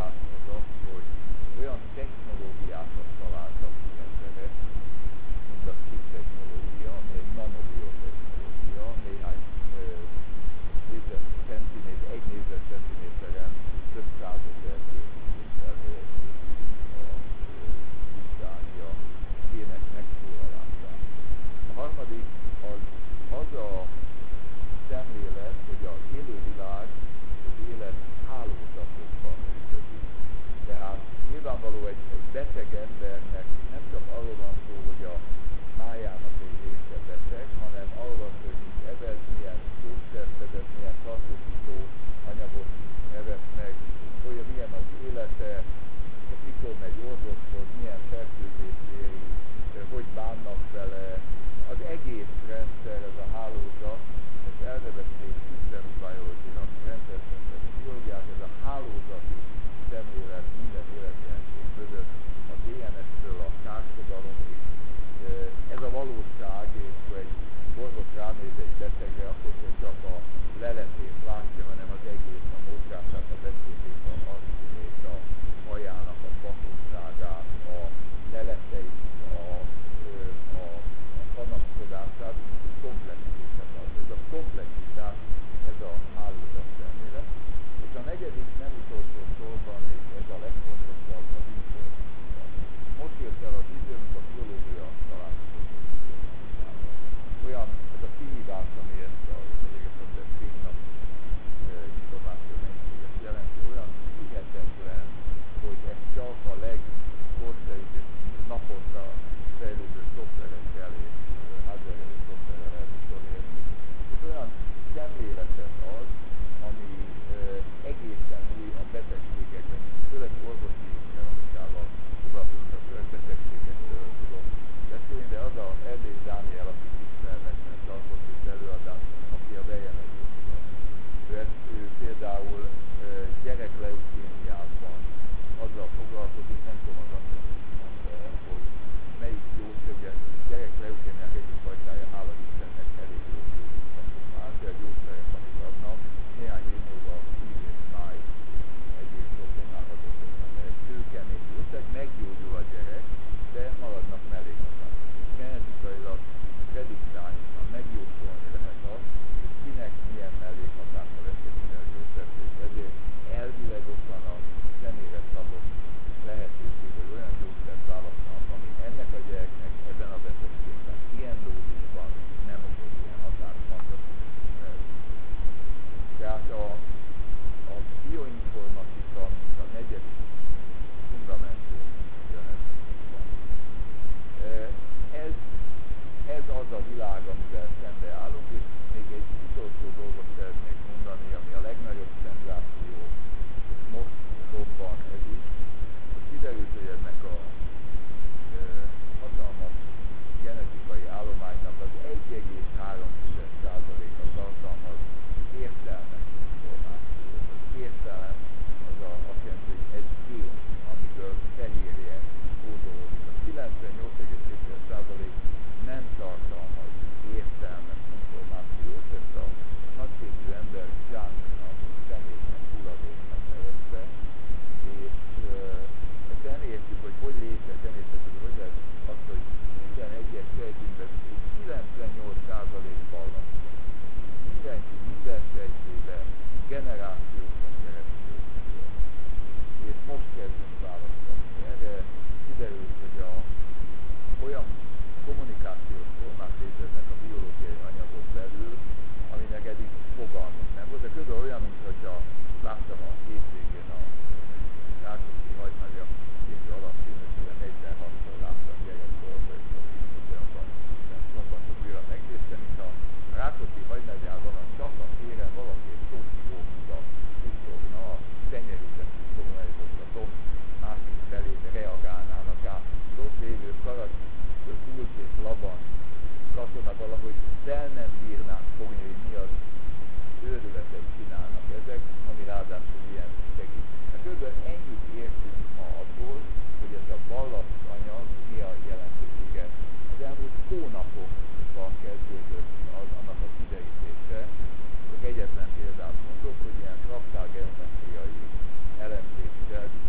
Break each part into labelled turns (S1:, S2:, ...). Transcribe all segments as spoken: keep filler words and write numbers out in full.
S1: kihívás az az, hogy olyan technológiákat találtak ki emberek, mint a chip technológia, ami egy nanobiotechnológia, néhány négyzetcentiméter, egy négyzetcentiméteren több százezer gént elhelyezték a vizsgálni a gének megszólalását. A harmadik az az a szemlélet, hogy az élővilág, az élet hálózatokban működik. Tehát nyilvánvaló egy, egy beteg embernek nem csak arról van szó, hogy a májának egy része beteg, hanem arról van szó, hogy mit evez, milyen gyógyszert szedett, milyen tartósító anyagot evett meg, hogy milyen az élete, mikor megy orvoshoz, milyen fertőzés éri, hogy bánnak vele. Az egész rendszer, ez a hálózat, ezt elnevezték System Biology-nak, rendszerszemben biológiát, ez a hálózati szemlélet minden életjelenség mögött, a dé en es-től a társadalomig. Ez a valóság, és ha egy orvos ránéz egy betegre, akkor sem csak a leletét látja, hanem az egész, a mozgását, a beszédét, a arcszínét, a hajának a faszúságát, a leleteit, a, a, a panaszkodását, komplexitás az. Ez a komplexitás, ez a hálózat szemlélet. És a negyedik, nem utolsó sorban, és ez a legfontosabb, az informatika. Most jött el az idő, amikor a biológia találkozott az informatikával. Olyan, ez a kihívás, ami ezt a negyvenöt fénynap információ mennyiséget jelenti, olyan hihetetlen, hogy ez csak a legkorszerűbb és naponta fejlődő szoftverekkel és hardware és szoftverrel lehet utolérni, és olyan szemléletet az, ami egészen új a betegségekben, főleg orvosi genomikával foglalkozunk, főleg betegségekről tudok beszélni, de az a Erdélyi Dániel, aki tisztelmetben tartott itt előadást, aki a bejemezősben. Ő, ő például gyerekleukémiában azzal foglalkozik, nem tudom az azt mondta el, hogy melyik gyógyszerek, gyerekleukémiák egyik fajtája, hála Istennek elég jól gyógyítható már, de a gyógyszerek, amik adnak, néhány év múlva szív és máj egyéb problémákat okoznak. Egy kőkemény gyógyszerek, meggyógyul a gyerek, de maradnak mellékhatások. Genetikailag prediktálni, megjósolni lehet azt, hogy kinek milyen mellékhatása lesz egy bizonyos gyógyszert, és ezért elvileg ott van a személyre szabott lehetőség, hogy olyan gyógyszert választanak, ami ennek a gyereknek ebben a betegségben ilyen dózisban nem okoz ilyen hatást, fantasztikus felül. Tehát a, a bioinformatika, mint a negyedik fundamentum ugyanezben. Ez, ez az a világ, amivel szembe állunk, és még egy utolsó dolgot szeretnék mondani, ami a legnagyobb szenzáció, és most robban ez is, hogy kiderült, hogy ennek a e, hatalmas genetikai állománynak az egy egész három százaléka tartalmaz értelmes információt. Az értelem az a, azt jelenti, hogy egy gén, amiből fehérje kódolódik. A kilencvennyolc egész két százalék nem tartalmaz értelmes információt, ezt a nagyképű ember junknak, szemétnek, hulladéknak nevezte, és ezt elértük, hogy hogy létezik, elértük, hogy hogy lehet azt, hogy minden egyes sejtünkben kilencvennyolc százalék vallatja. Mindenki, minden sejtében generációkon keresztül él. És most kezdünk választani. Erre kiderült, hogy a, olyan kommunikációs formák léteznek a biológiai anyagon belül, aminek eddig fogalmunk nem volt. De körülbelül olyan, mintha láttam a hétvégén a Rákóczi Hagymárja című alapcímet, ugye negyvenhattszor láttam gyerekkorban, és a filmúzeumban szombaton újra megnéztem, mint a Rákóczi Hagymárjában a csak a téren valaki egy szókigókúra suttogna, a tenyerűzet suttogna, és ott a domb másik felén reagálnának át. Az ott lévő karat, Kulcs és Laban katona valahogy fel nem bírnák fogni, hogy mi az őrületet csinálnak ezek, ami ráadásul ilyen segít. Hát körülbelül ennyit értünk ma abból, hogy ez a ballasztanyag mi a jelentősége. Az elmúlt hónapokban kezdődött az, annak a kiderítése. Csak egyetlen példát mondok, hogy ilyen fraktálgeometriai elemzéssel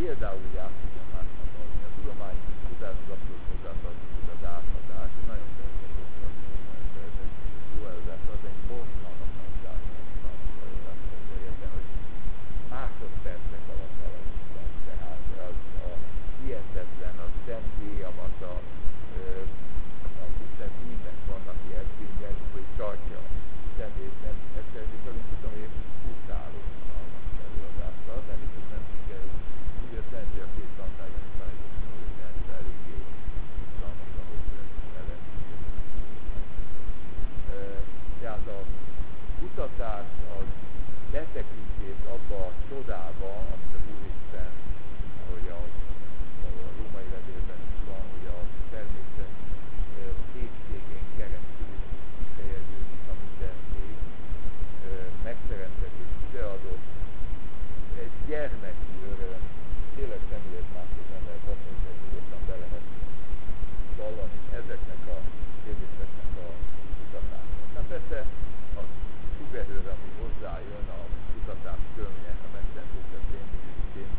S1: például játszani másnak adni. A tudományos tudáshoz abszolút hozzátartozik az átadás, nagyon szeretek oktatni, nagyon szeretek jó előadást adni, borzalmas nagy zártányos előadást értem, hogy másodpercek alatt alapítom. Tehát az a hihetetlen, a Szent Géjamata, hiszen mindnek vannak ilyen fények, hogy tartja a szemét, nem egyszerűen, és én tudom, hogy utáló unalmas előadást ad, de biztos nem sikerül. Ugye a Szent Géja két tantárgyán is van egy opció, hogy Szent eléggé unalmas, ahhoz ellen. Tehát a kutatás az betekintés abba a csodába, amit az Úristen, ahogy a, a római levélben is van, hogy a természet készségén keresztül kifejeződik a mindenség, megteremtett és ideadott, egy gyermeki öröm, tényleg személyes máshoz nem lehet hasonlítani, hogy nyugodtan be lehet vallani ezeknek a kérdéseknek a kutatásra. Tehát persze a szugerőr, ami hozzájön, a kutatás körülmények, a megteremtése tényleg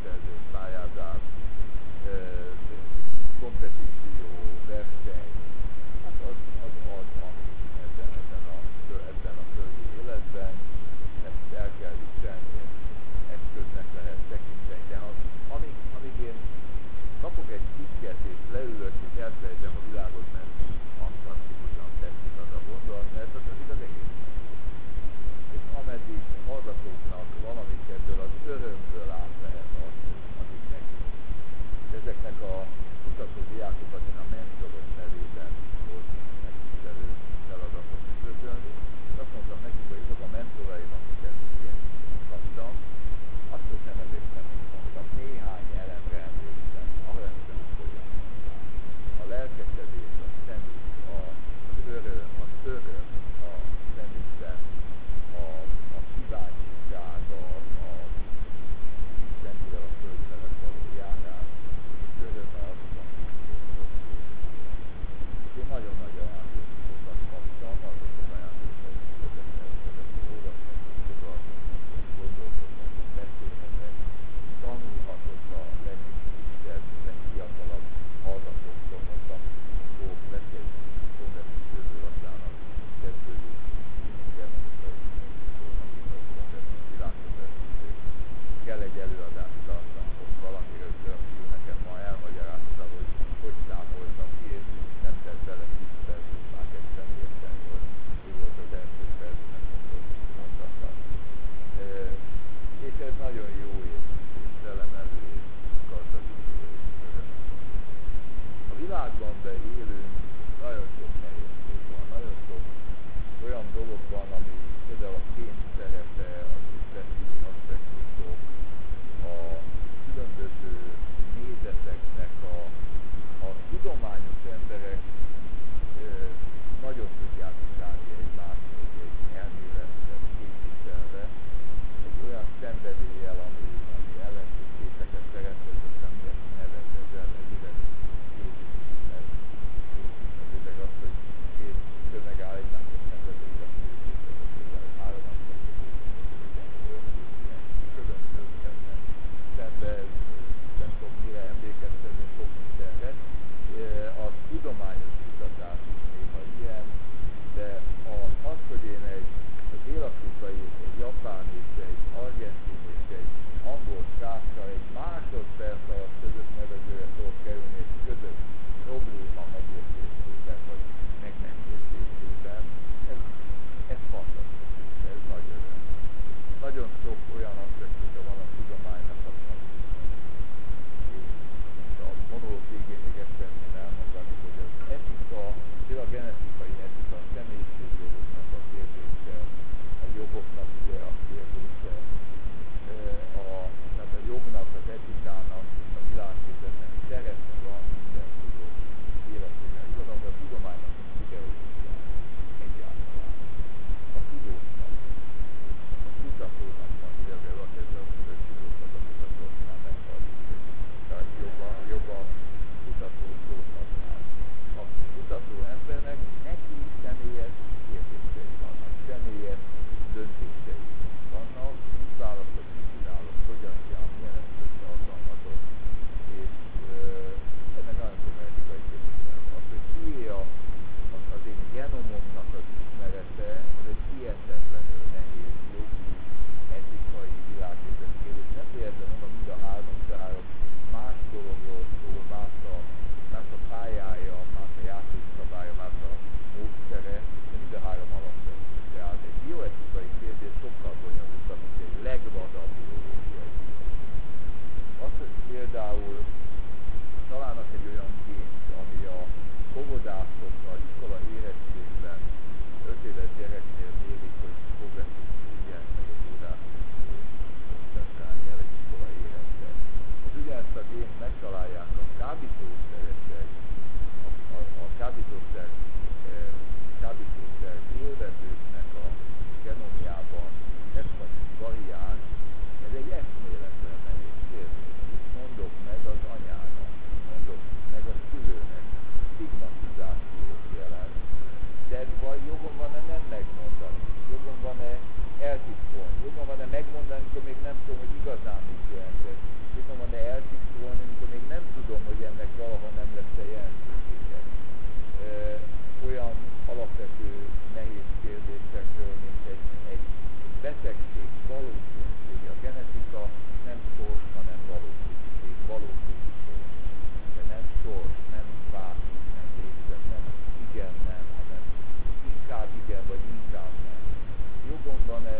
S1: például találnak egy olyan gént, ami a óvodásokban, iskola érettségben öt éves gyereknél mérik, hogy progresszív figyelni meg az órát, koncentrálni el egy iskola éretben. Az ugyanezt a gént megtalálják a kábítószeresek, a, a, a kábítószer, e, kábítószer élvezőknek a genomjában ezt a variáns. Ez egy eszméletlen nehéz kérdés. Mit mondok meg az anyának? Mit mondok meg a szülőnek? Stigmatizációt jelent. De vagy jogom van-e nem megmondani? Jogom van-e eltitkolni? Jogom van-e megmondani, amikor még nem tudom, hogy igazán mit jelent ez? Jogom van-e eltitkolni, amikor még nem tudom, hogy ennek valaha nem lesz-e jelentősége? E, olyan alapvető nehéz kérdésekről, mint egy, egy betegség valószínűsége. A genetika nem sors, hanem valószínűség, valószínű sors. De nem sors, nem válasz, nem végzet, nem igen, nem, hanem inkább igen, vagy inkább nem. Jogom van-e,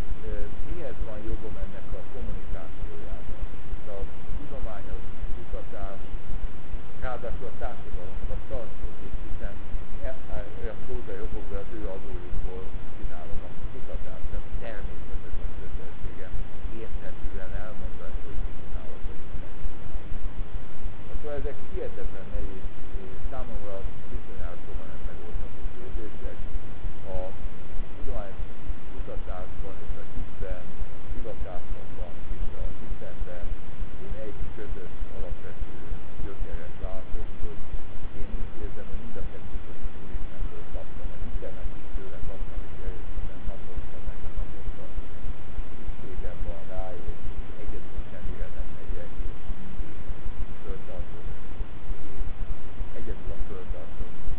S1: mihez van jogom ennek a kommunikációjában? A tudományos kutatás ráadásul a társadalomnak tartozik, hiszen olyan prózai jogokban az ő adójukból csinálom a kutatást, tehát természetesen kötelességem érthetően elmondani, hogy mit csinálok, hogy mit nem csinálok. Szóval ezek hihetetlen nehéz, számomra bizonyára soha nem megoldható kérdések. A tudományos kutatásban és a hitben, hivatásomban és a hitemben én egy közös alapvető gyökeret látok, hogy én úgy érzem, hogy mind a kettőt az Úristentől kaptam. A hitemet is tőle kaptam, és erősítem naponta, meg a naponta. Szükségem van rá, és egyedül semmire nem megyek, és mindig föltartok, és egyedül a föltartok.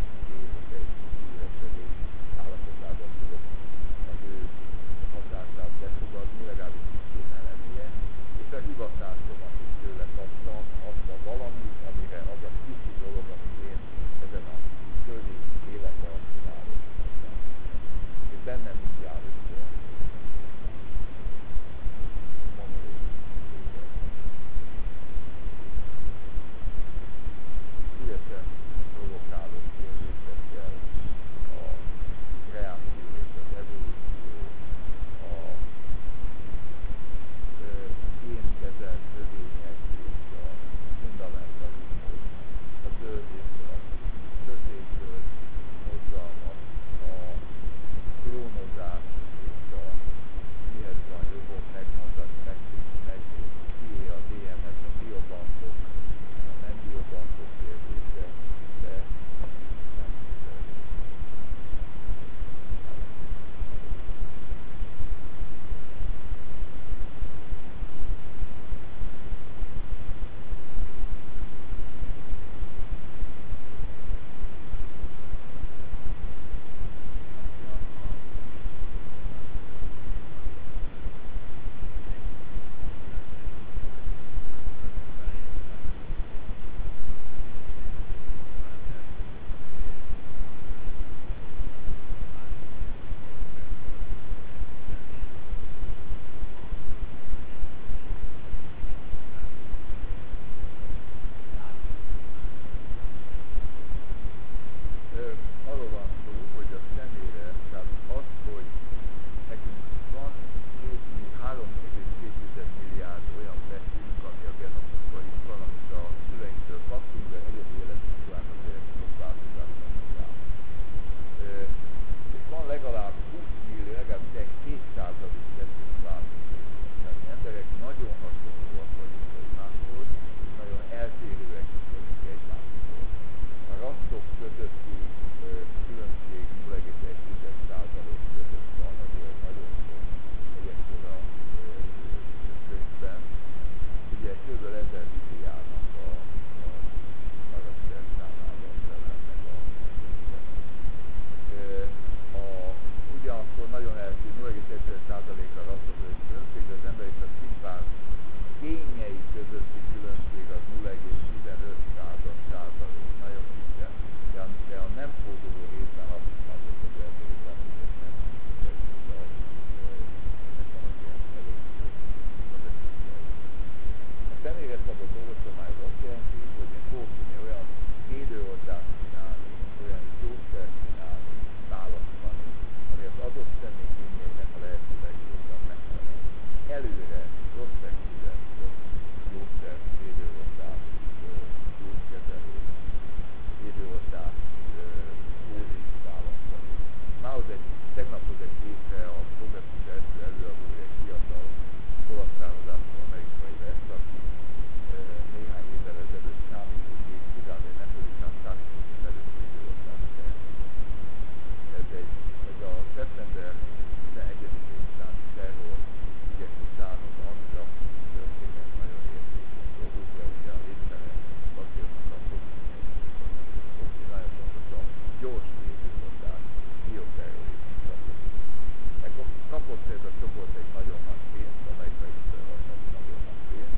S1: orvostudomány az azt jelenti, hogy én fogok tudni olyan védőoltást csinálni, olyan gyógyszert csinálni, választani, ami az adott személy igényeinek a lehető legjobban megfelel. Előre rossz tudott gyógyszert, védőoltást, gyógykezelőt, védőoltást, dózist választani. Mához egy, tegnaphoz egy hétre a progresszív első előadója egy fiatal olasz amerikai lesz, aki néhány évvel ezelőtt számítógép, például egy metodikán számítógép előtt védőoltást tehetett. Ez, egy, ez a szeptember tizenegyedikén utáni terror ügyek után az annak történet nagyon értékes dolgok, de ugye a végtelen patriotnak akkor nagyon fontos a gyors védőoltás, bioterrorizmus, stb. Ekkor kapott ez a csoport egy nagyon nagy pénzt, amerikai adnak nagyon nagy pénzt,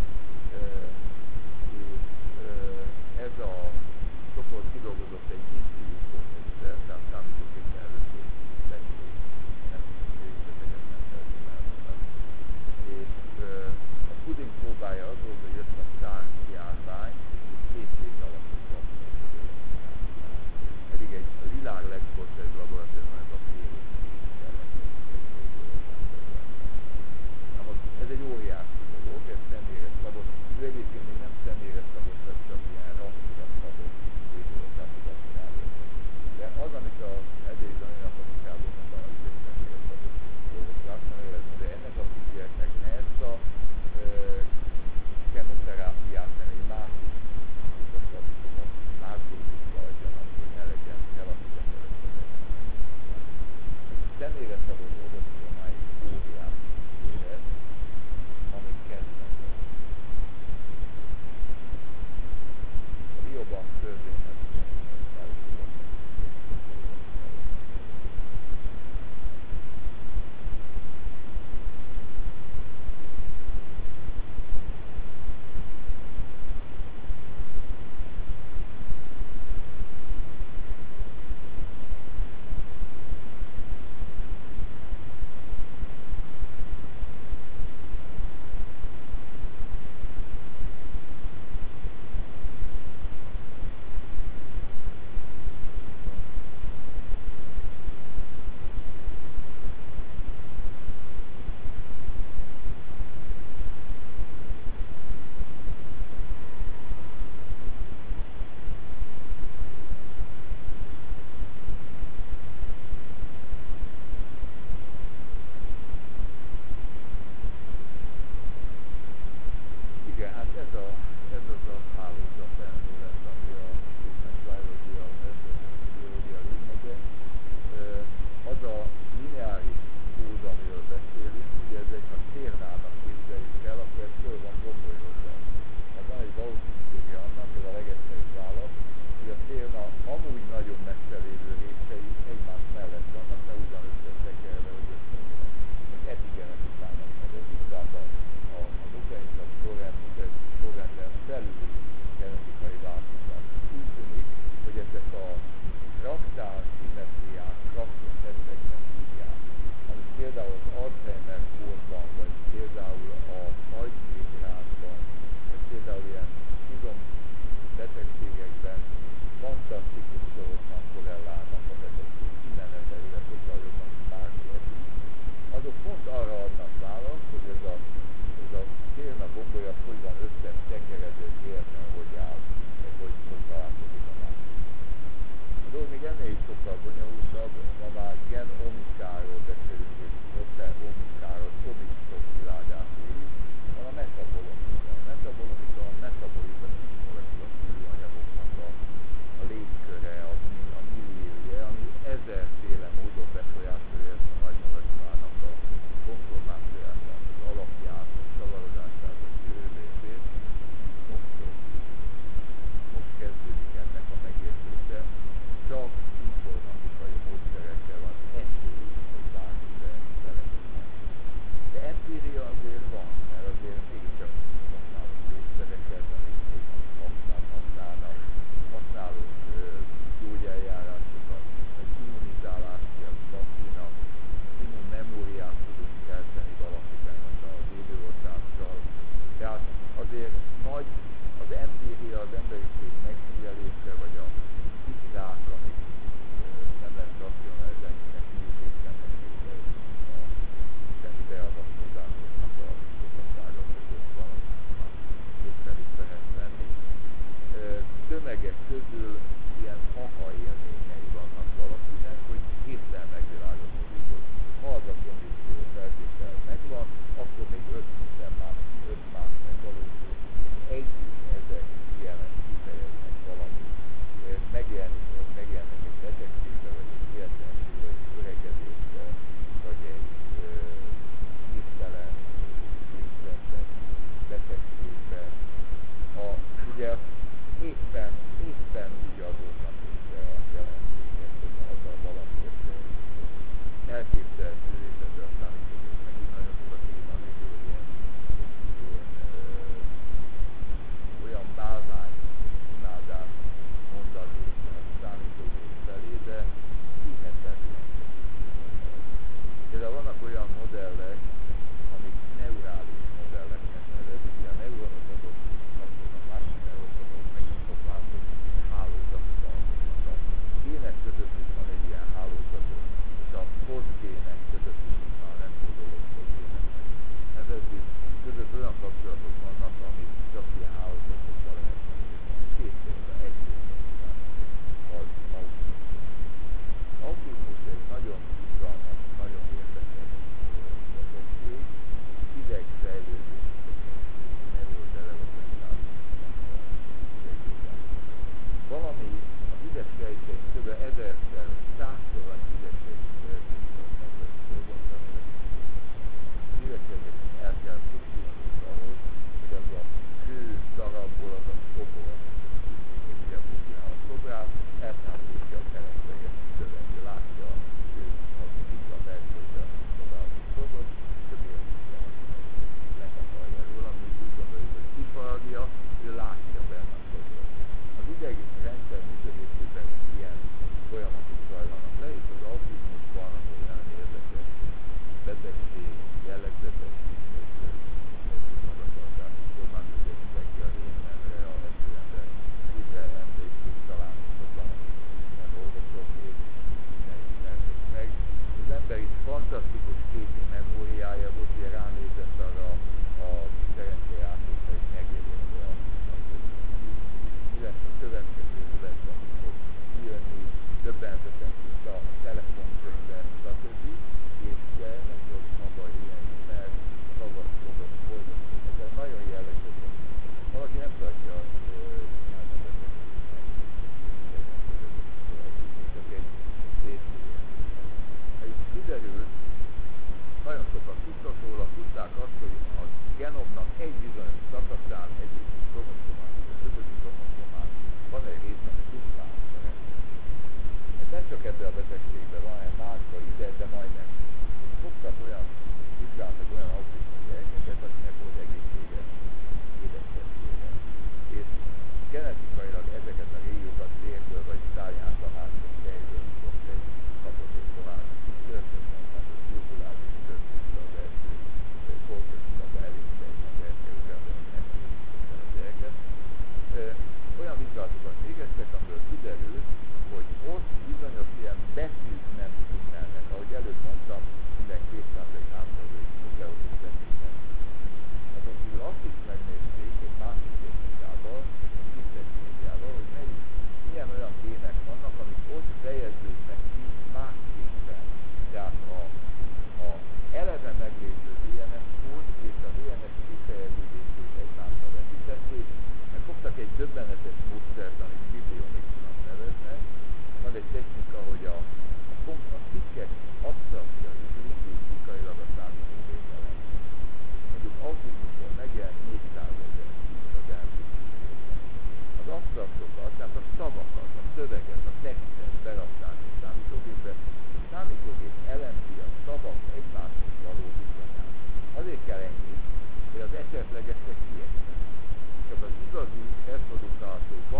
S1: és ez a csoport kidolgozott egy inszilítószer, tehát számítógépen először technikai, nem részleteket nem szeretném elmondani. És a puding próbája az volt, hogy jött a SARS járvány, és két hét alatt tudott pedig egy a világ legkorszerűbb laboratórium, ez a fél kellett. Na most ez egy óriási dolog, ez személyre szabott, ő egyébként még nem személyre szabott, ez csak ilyen rasszira szabott védőoltásokat csinálni. De az, amit az Erdélyi Daninak a munkában mondta, az egy személyre szabott dolgokra, azt nem érezni, de ennek a figyeleknek ne ezt a ö, kemoterápiát, mert egy másik utasabítomot más dózisba adjanak, hogy ne legyen, ne lassítja kereskedelmet. Személyre szabott orvostudomány óriási élet, amit kezdnek. A biobank törvénynek a légköre, azért nagy az empíria, az emberiség megfigyelése, vagy a tiszták, amik nem lehet racionalizálni, művésznek képzelni a isteni beavatkozásoknak a sokasága között van, amit észre is lehet venni. Tömegek közül ilyen aha élményei vannak valakinek, hogy hirtelen megvilágosodott, hogy ha az a kondíció feltétel megvan, akkor még öt minden más, öt más megvalósul, együtt ezek ilyenek kifejeznek valami, megjelenik, megjelennek egy betegségbe, vagy egy életlenségbe, vagy egy öregedésbe, vagy egy hirtelen részletes betegségbe. A, ugye éppen, éppen úgy adódnak össze a jelenségek, hogy az a valamiért elképzelhető, és ezzel a számítógépnek úgy nagyon sokat írnak, hogy ilyen, ilyen ö, olyan bálvány imádást mondani a számítógép felé, de hihetetlen. Például vannak olyan modellek, amik neurális modelleknek nevezik, ilyen neuronokat kapcsolnak másik neuronokat, megint sok mások hálózatokkal. A gének között is van egy ilyen hálózatot, és a posztgének között is már nem kódoló posztgéneknek nevezik, között olyan kapcsolatok vannak, amik csak ilyen hálózatokkal lehet megképzelni. Két példa, egy példa után az autizmus. Autizmus egy nagyon izgalmas, nagyon érdekes betegség, idegfejlődés betegség, neurodevelopmentálisnak a idegében. Valami az idegsejtjeink kb. ezerszer, százszor annyi idegsejtünk, mint a dolgoztam, az idegsejteket el kell pusztítani ahhoz, hogy az a kő darabból az a szobor, hogy ugye a pusztítál a szobrát, eltávolítja a kereszteges szövet, hogy látja a kő, az itt a belsőben a szobrát a szobor, többé az letakarja róla, mi úgy gondoljuk, hogy kifaragja, ő látja benne a szobrot. Az idegrendszer működésében ilyen folyamatok zajlanak le, és az autizmusban az egy nagyon érdekes betegség, jellegzetes ismétlő, ismétlő magatartású formák, ugye mindenki a Rainmanre, a esőember filmre emlékszik, talán sokan, akik nem olvasok, és innen ismerték meg. Az ember is fantasztikus képi memóriája volt, ugye ránézett arra a szerencsejátékra, és megérjezte a, azt, hogy mi, mi lesz a következő, mi lesz, ami fog kijönni, döbbenetesen tudta a telefonkönyvet, stb. És nem tudok maga ilyen is, mert ragaszkodott, boldogult. Ez nagyon jellegzetes. Valaki nem tartja nyelvezetnek, csak egy szétszívén. És kiderült, nagyon sokan tudtak róla, tudták azt, hogy a genomnak egy bizonyos szakaszán, egyik kromozomán, a ötödik kromozomán van egy rész, ami duplán szerepel. Ez nem csak ebben a betegségben van, hanem másban ide, de majdnem. Fogtak olyan, vizsgáltak olyan autizmus gyerekeket, akinek volt egészséges édességére. És genetikailag ezeket a régiókat vérből vagy szárnyától hátsó fejből tudott egy kapott egy további kitörtött, tehát a cirkulális törtésre az első kortőszakba elérte egy az első ugrában, hogy megkérdezte a gyereket. Olyan vizsgálatokat végeztek, amiből kiderült, hogy ott bizonyos ilyen betűk nem szimmelnek. Ahogy előbb mondtam, minden kétszázalék háromszázalék nukleotis betűk nem szimmelnek. Azon kívül azt is megnézték egy másik technikával, a chip technológiával, hogy melyik, milyen olyan gének vannak, amik ott fejeződnek ki másképpen. Tehát a, a eleve meglévő dé en es kód és a dé en es kifejeződését egymással vetítették, mert fogtak egy döbbenetes módszert, amit bibliomixnak neveznek. Van egy technika, hogy a, a, a cikkek absztrakcia és lingvisztikailag a számítógép ellen. Mondjuk autizmusból megjelent négyszázezer cikk az elmúlt tíz évben. Az absztraktokat, tehát a szavakat, a szöveget, a textet berakták a számítógépbe, a számítógép elemzi a szavak egymáshoz való viszonyát. Azért kell ennyi, hogy az esetlegesek kiessenek. Csak az igazi, reprodukálható,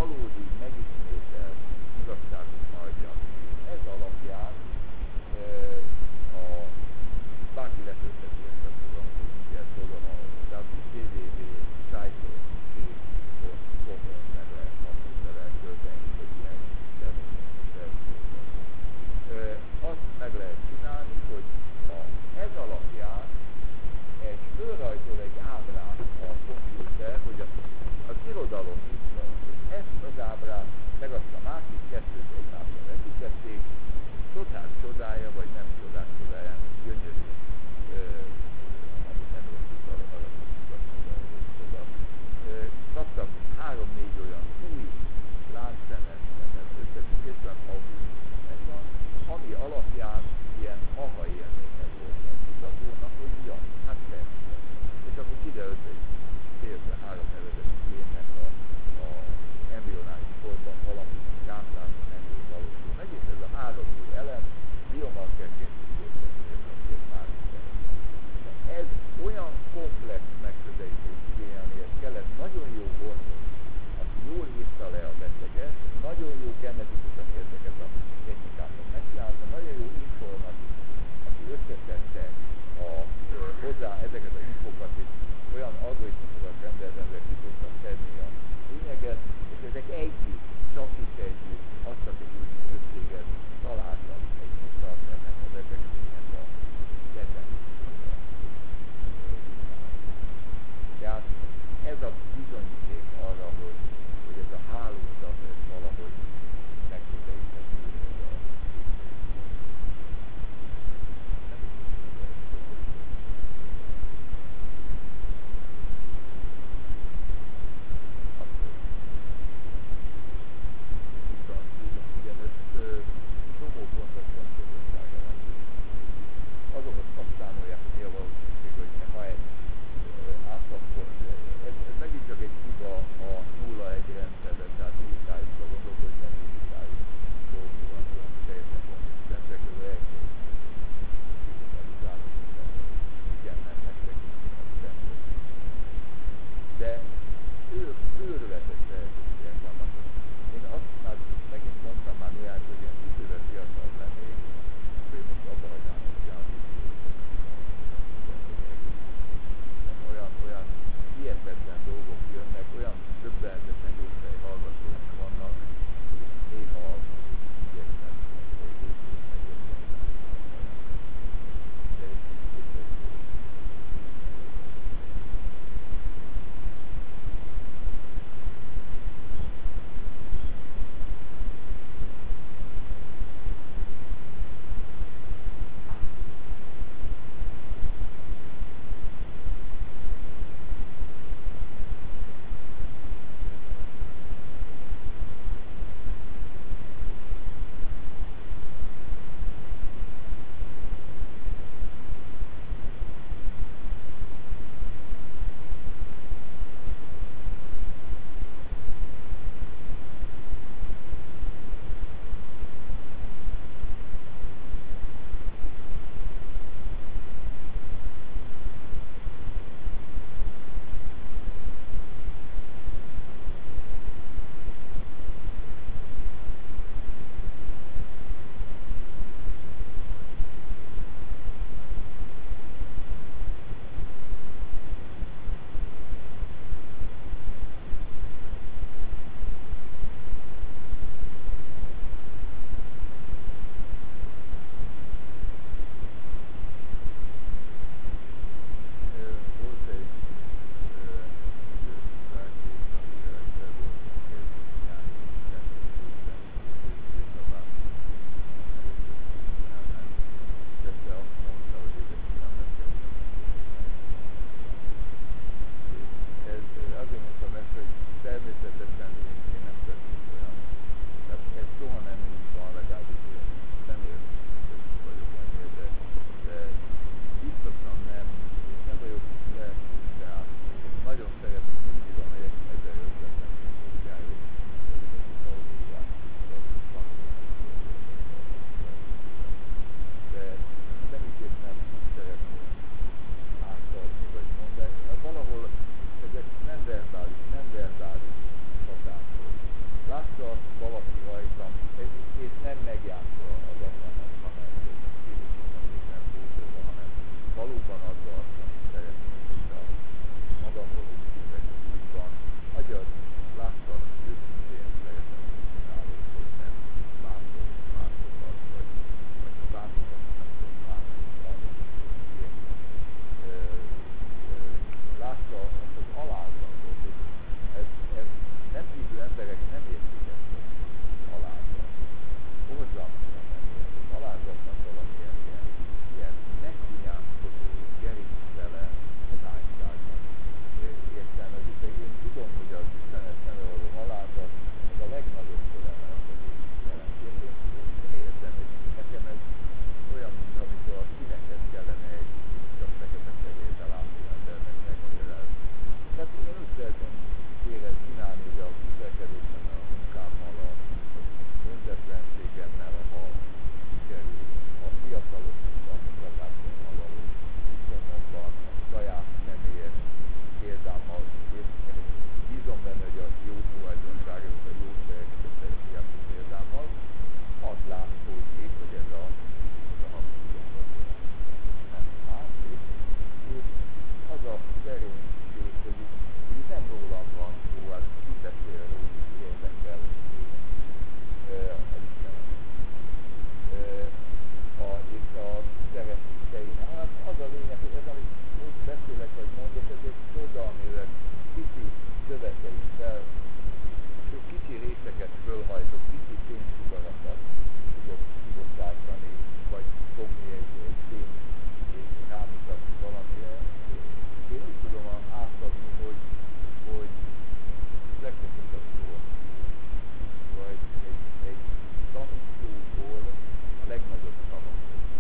S1: részeinkkel csak kicsi részeket fölhajtok, kicsi fénysugarakat tudok kibocsátani, vagy fogni egy, egy fény és rámutatni valamire. Én úgy tudom átadni, hogy, hogy legfontosabb szó vagy egy, egy tanítóból a legnagyobb szavak.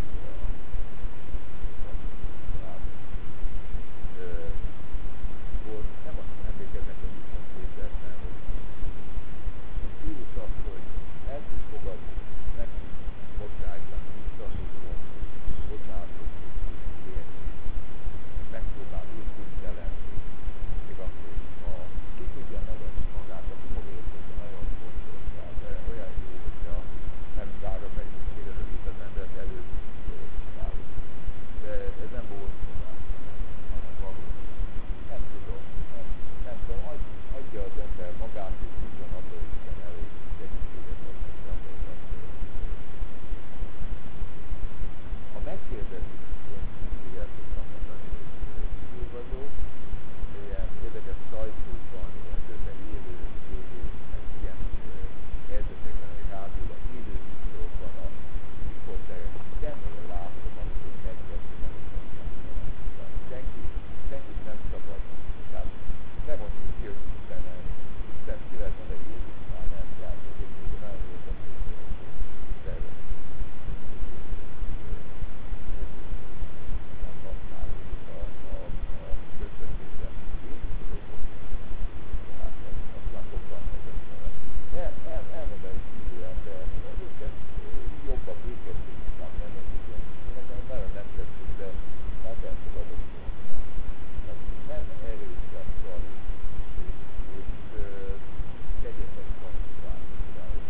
S1: Volt, nem azt emlékeznek, hogy mit mond Péter, mert hogy Krisztus azt, hogy el tud fogadni, meg tud bocsájtani, visszatudni, bocsánatot tud kérni, megpróbál irkújtelenni, még akkor, ha ki tudja nevelni magát, a humorértéke nagyon fontos, tehát olyan jó, hogyha nem várom meg, hogy kérőrövítetlen, de előtt csinálunk. De ez nem bózkodás, hanem való. Nem tudom, nem, nem tudom, adj, adja az ember magát, és tudjon abban Isten elé segítséget adni, hogy ha megkérdezik, én mindjárt tudtam mondani, hogy kívül vagyok, ilyen érdekes sajtóban, ilyen többen élő tévés, meg ilyen helyzetekben, hogy rádióban, élő műsorokban, amikor te személyre látom, amikor megkezdem, amikor senki, senkit nem szabad. Tehát nem mondjuk ki, hogy Istenen, Isten ki lehet mondani, hogy Jézus már nem, tehát ezért még nagyon érdekes szervezet. Nem használódik a, a, a közvetésben. Jézus tehát aztán sokan ezekben. El, el, elmondani hívő ember, őket jobbak, őket tudtam, nem mondjuk, nekem nagyon nem tetszik, de hát elfogadok volna. Nem erőszakkal, és kegyetlen tanulság, hogy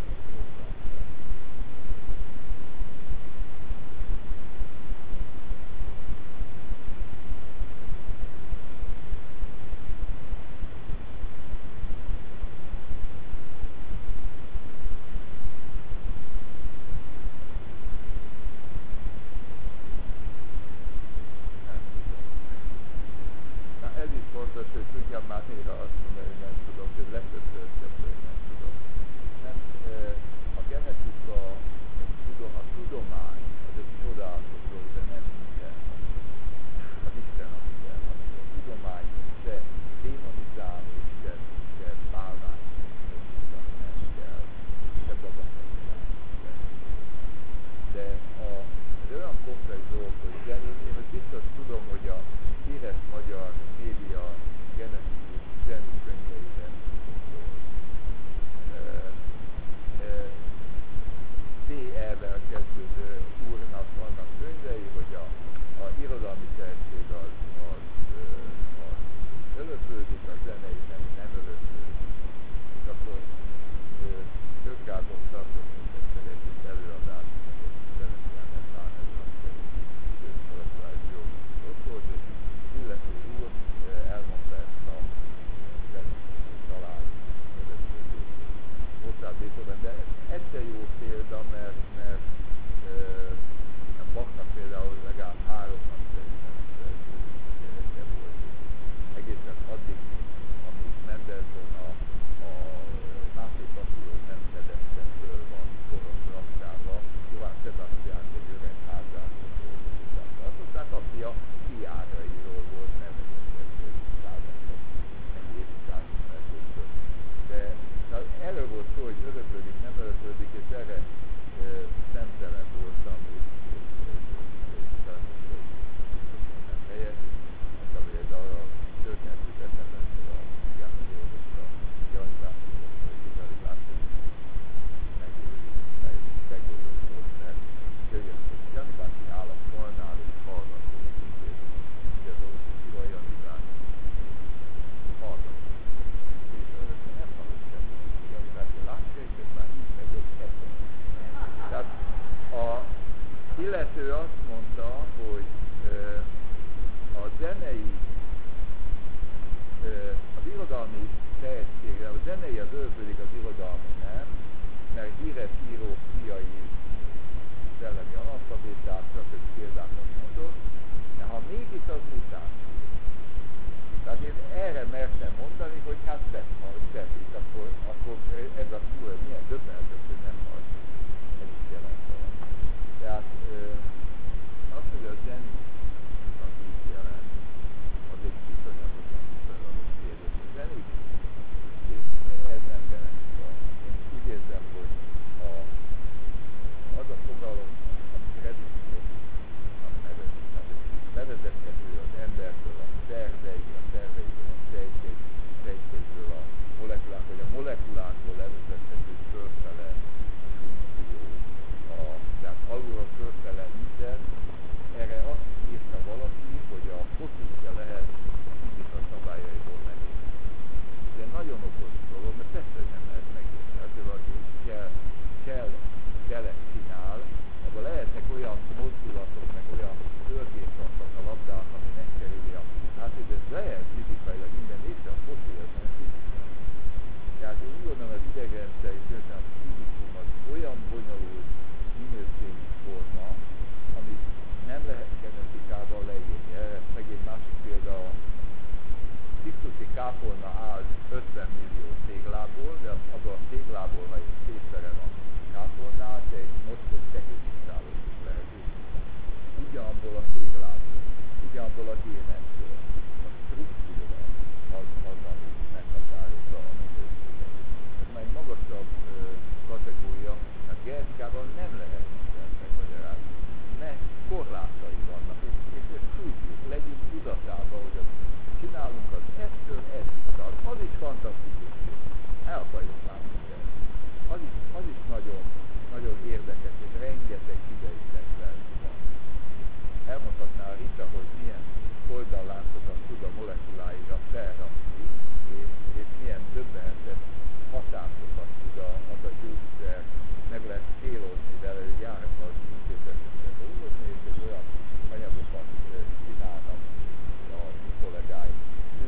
S1: ez is fontos, hogy tudjam már néha azt mondani, hogy nem tudom, hogy letöbbször többször nem tudom. Nem, a genetika, tudom, a tudomány, az egy csodálatos dolog, de nem minden. Az Isten a minden. A tudomány se démonizálni, se, se bálványi, nem kell, se bagatelizálni. De a, ez olyan komplex dolog, hogy én, én most biztos tudom, hogy a híres magyar média genetikus zseni könyveiben szól. té e-vel kezdődő úrnak vannak könyvei, hogy a, a irodalmi tehetség az, az, az öröklődik, a zenei nem, nem öröklődik. És akkor Tökkáton tartott mindegszer egy előadást, egy zenesiának tánezben, egy jó ott volt, és illető úr elmondta ezt a zenét talán öröklődő Mozart Beethoven, de ez se jó példa, mert, mert e, Bachnak például legalább háromnak szerintem gyereke volt. Egészen addig, amíg Mendelssohn a, a Máté Pasziót nem fedezte föl van koros raktába, Johann Sebastian egy öreg házásról dolgozott. Tehát a fia fiárairól volt nevezettek százasok, meg évszázas megőzött. De erről volt szó, hogy öröklődik, nem öröklődik, és erre e, szemtelen voltam, és, és, és, és sajnos, hogy nem helyes, mondtam, hogy ez arra történetű eszemben, hogy a fiának dolgozta, Jani Bácsi, hogy Jani Bácsi megőrült, megőrült, mert jöjjön, hogy Jani Bácsi áll a falnál, és hallgatott, és ugye az orvos, hogy ki van Jani Bácsi, hallgatott. És örökre nem hallott semmit. Jani Bácsi látja, és ez már így megy egy eset. Tehát a illető azt mondta, hogy a zenei, az irodalmi tehetségre, a zenei az öröklődik, az irodalmi nem, mert híres írók fiai szellemi analfabéták, csak hogy példákat mondott, de ha mégis az mutáció. Tehát én erre mertem mondani, hogy hát tett majd, tett, és akkor, akkor ez a túl, milyen döbbenetes, hogy nem halt. Ez is jelent valami. Tehát az, hogy a zseni az mit jelent, az egy viszonyagosan viszonylagos kérdés. A zseni, és ez nem genetika. Én úgy érzem, hogy a, az a fogalom, amit redukciónak nevezik, tehát levezethető az embertől a szervei, a szerveiből a sejtjei, sejtjeiből a molekulák, vagy a molekuláktól levezethető fölfele funkció, a, tehát alulról fölfele minden. Erre azt írta valaki, hogy a fotózja lehet a fizika szabályaiból megérteni. Ez egy nagyon okos dolog, mert persze, hogy nem lehet megérteni. Azért valaki kell, kell jelet csinál, abban lehetnek olyan mozdulatok, meg olyan törgésontak a labdák, ami megkerüli a... Hát, hogy ez lehet fizikailag minden, és a foci az nem fizikai. Tehát én úgy gondolom, az idegrendszer és a fizikum az olyan bonyolult minőségi forma, amit nem lehet genetikával leírni. Erre meg egy másik példa, a Krisztusi kápolna áll ötven millió téglából, de abban a téglából, ha én szétverem a kápolnát, egy mocskos tehézisztálót is lehet építeni. Ugyanabból a téglából, ugyanabból a génekből. A struktúra az, az ami meghatározza a minőséget. Ez már egy magasabb ö, kategória, mert genetikával nem lehet mindent megmagyarázni, mert korlátai vannak, és, és ezt tudjuk, legyünk tudatában, hogy az, csinálunk az ettől ezt, az is fantasztikus, el akarjuk már mindent. Az is, az is nagyon, nagyon érdekes, és rengeteg idejükben van. Elmondhatná a Rita, hogy milyen oldalláncokat tud a molekuláira felrakni, és, és milyen döbbenetes hatásokat tud a, az a gyógyszer, meg lehet célozni vele, hogy járnak az intézetekre dolgozni, és egy olyan anyagokat csinálnak a mi kollégáink,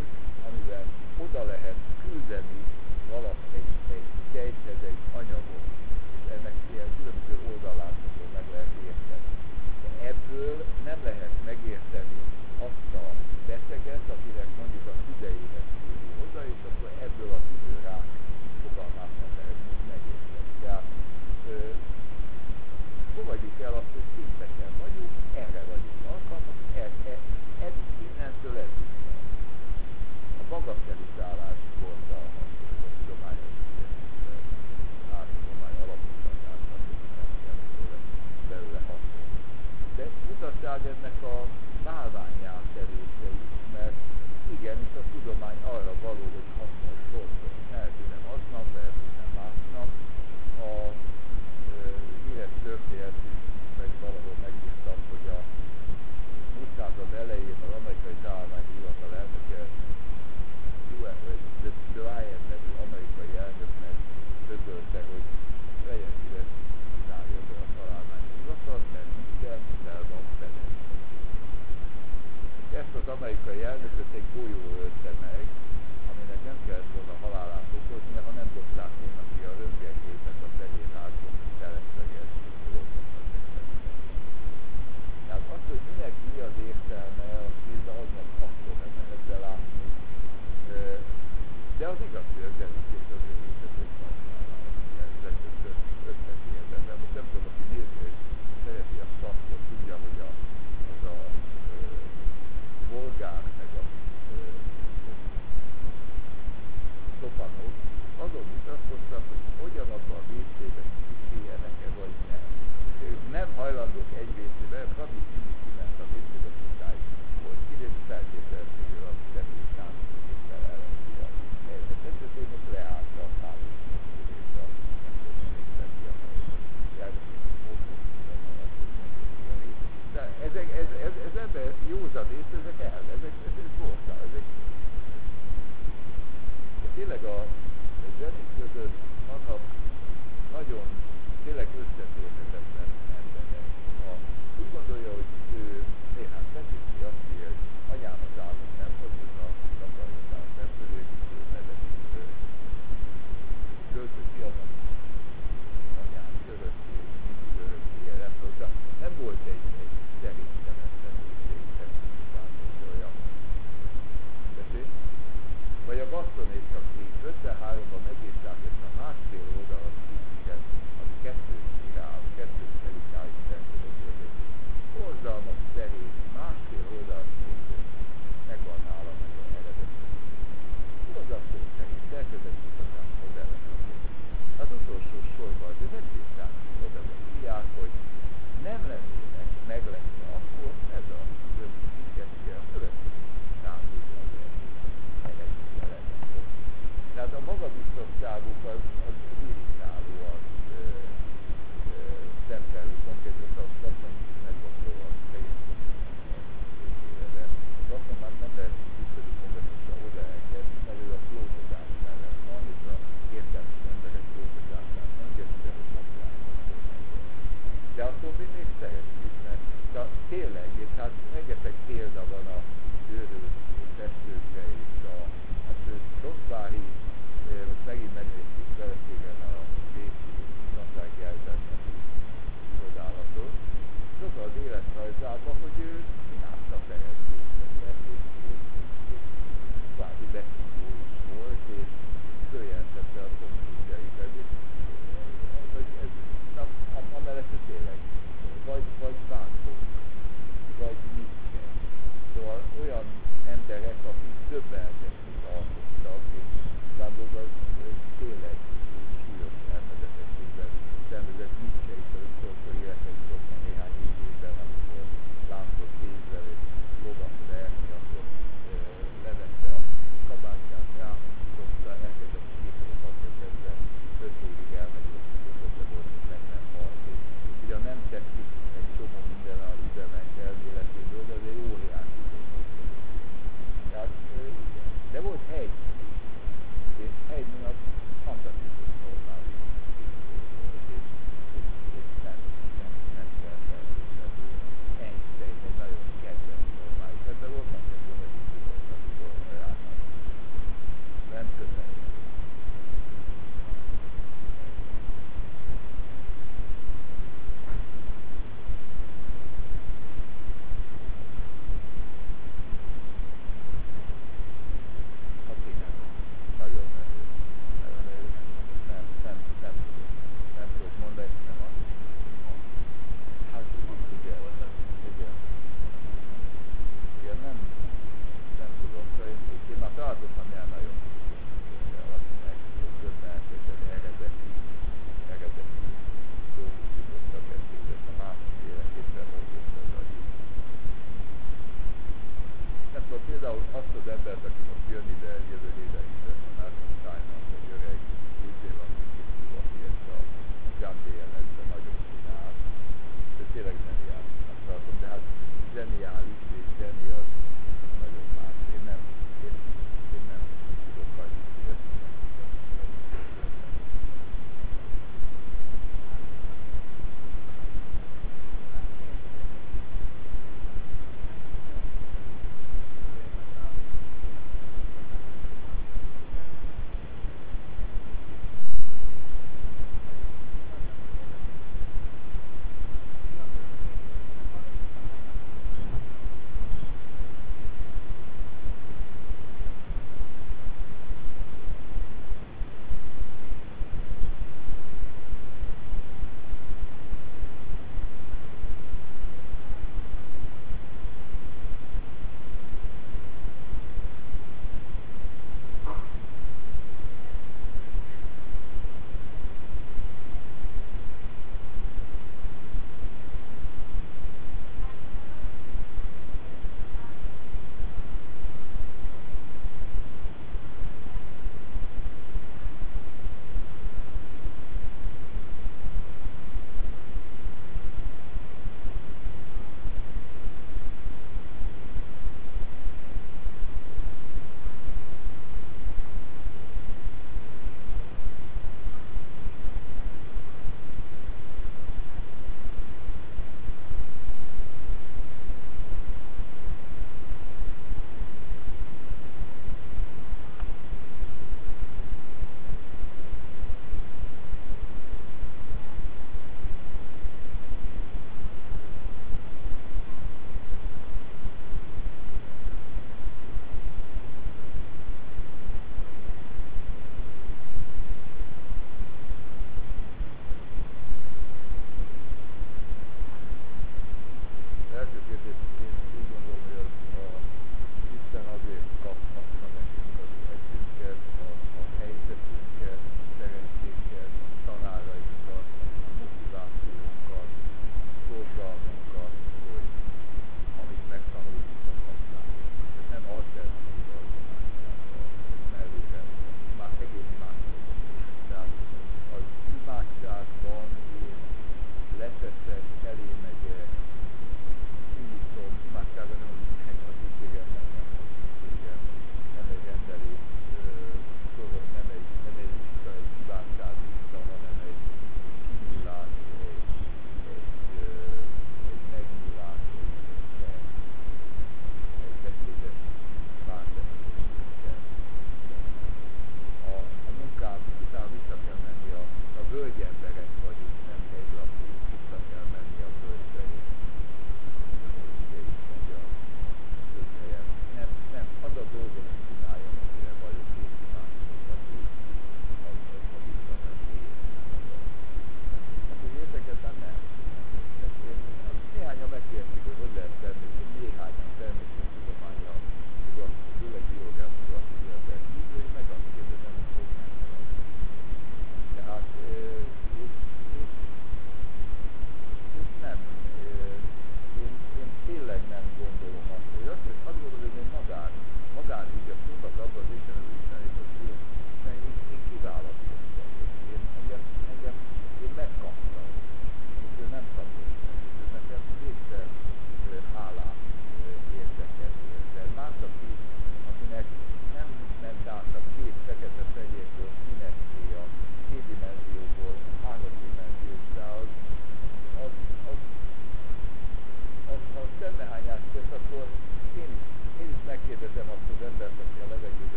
S1: amivel oda lehet küldeni valaki egy, egy sejthez egy anyagot, és ennek ilyen különböző oldalláncokon meg lehet érteni. De ebből nem lehet megérteni azt a beteget, akinek mondjuk a tüdejéhez küldi oda, és akkor ebből a tüdőrák fogalmát nem lehet még megérteni. Tehát ö, fogadjuk el azt, hogy szinteken vagyunk, erre vagyunk alkalmak, e, e, e, innentől eddig van. A bagatelizálás borzalmas, hogy a tudományos áttudomány alapítását, amit nem kell tőle, belőle használni. De mutassád ennek a bálványátterésre is, mert igenis a tudomány arra való, hogy hasznos dolgok. Lehet, hogy nem aznap, lehet, hogy nem másnap. A híres történet is, meg valahol megírtam, hogy a múlt század elején az amerikai találmányi hivatal elnöke, The Ryan nevű amerikai elnöknek közölte, hogy legyen szíves, zárja be a találmányi hivatalt, mert minden fel van fedezve. Ezt az amerikai elnököt egy golyó ölte meg, aminek nem kellett volna halálát okozni, ha nem dobták volna ki a röntgengépet a Fehérházban, felesleges dolgoknak esetben. Tehát az, hogy minek mi az értelme, azt nézze, aznak akkor nem lehet belátni. De az igaz, hogy a zsenikés az önvétetők használnak. Ez legtöbbször ötleti ebben. Most nem tudom, aki nézi, hogy szereti a szakot, tudja, hogy a, az a ö, volgár, meg a szopanok, azon mutatkoztak, hogy ugyanabban a vécében kiféljenek-e, vagy nem. És ők nem hajlandók egy vécében, Rami Timi kiment a vécében sokáig, hogy kiderült feltételezésről a személy számítógéppel ellenzi a helyzetet, és ő most leállta a hálózatműködést a nem tudom, emlékszem ki a jelzőségi fókuszban alatt, hogy megérti a vécét. De ezek, ez, ez, ez ebben józan ész, ezek el, ezek, ezek borszál, ezek tényleg a zsenik között vannak nagyon, tényleg összeférhetetlen emberek. Ha úgy gondolja, hogy ő néhány Petőfi azt írja, hogy anyának álmok nem hazudnak, takarnak álmok nem törődik, ő nevezik költött fiatal anyám örökké, mindig örökké, nem tudom, nem volt egy, egy szerénytelen személyiség, nem tudom, olyan. Tessék? sorba az övetészámítod, az a fiák, hogy nem lennének meglepve, akkor ez a rövid cikkeske a következő számítja az eredménye lenne ott. Tehát a magabiztosságuk az, az irritáló, az ö, ö, szemfelül konkrétan a Platon meggondolva a szerintem de Platon már nem lehet tisztelő kompetencia odaengedni, mert ő a klónozás mellett van, és a értelmes emberek klónozását engedni, hogy mondják. De attól mi még szeretjük, mert de tényleg, és hát rengeteg példa van a őrült festőkre, és a hát Rosvári, most megint megnéztük feleségen a Bécsi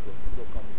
S1: dolgot tudok, ami